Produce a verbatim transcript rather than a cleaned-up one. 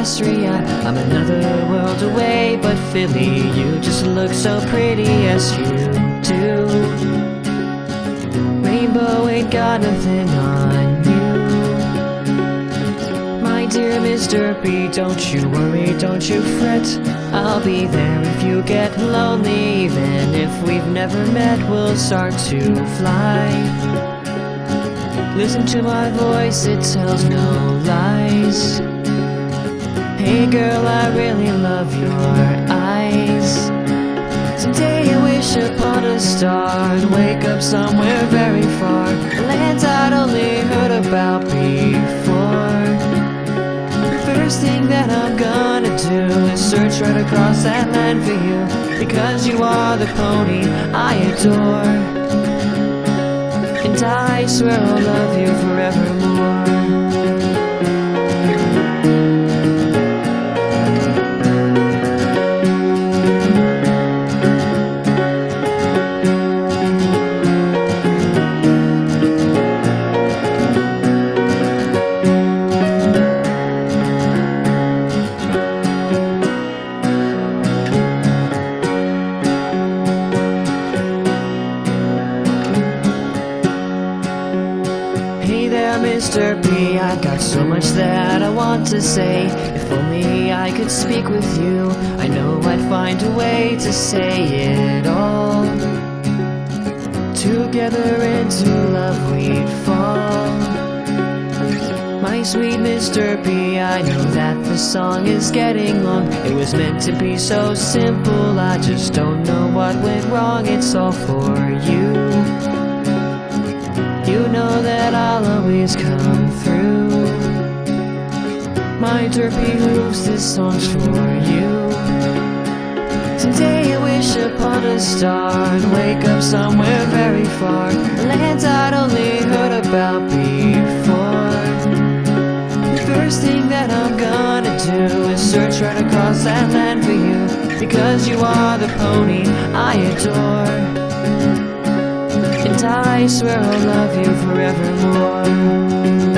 Astria. I'm another world away, but Philly, you just look so pretty as you do. Rainbow ain't got nothing on you. My dear Mister B, don't you worry, don't you fret. I'll be there if you get lonely. Even if we've never met, we'll start to fly. Listen to my voice, it tells no lies. Hey girl, I really love your eyes. Someday you wish upon a star and wake up somewhere very far, lands I'd only heard about before. The first thing that I'm gonna do is search right across that land for you, because you are the pony I adore. And I swear I'll love you forevermore. Hey there, Mister B, I've got so much that I want to say. If only I could speak with you, I know I'd find a way to say it all. Together into love we'd fall. My sweet Mister B, I know that the song is getting long. It was meant to be so simple, I just don't know what went wrong. It's all for you. You know that I'll always come through. My derpy hooves, this song's for you. Someday you wish upon a star and wake up somewhere very far, lands I'd only heard about before. The first thing that I'm gonna do is search right across that land for you, because you are the pony I adore. And I swear I'll love you forevermore.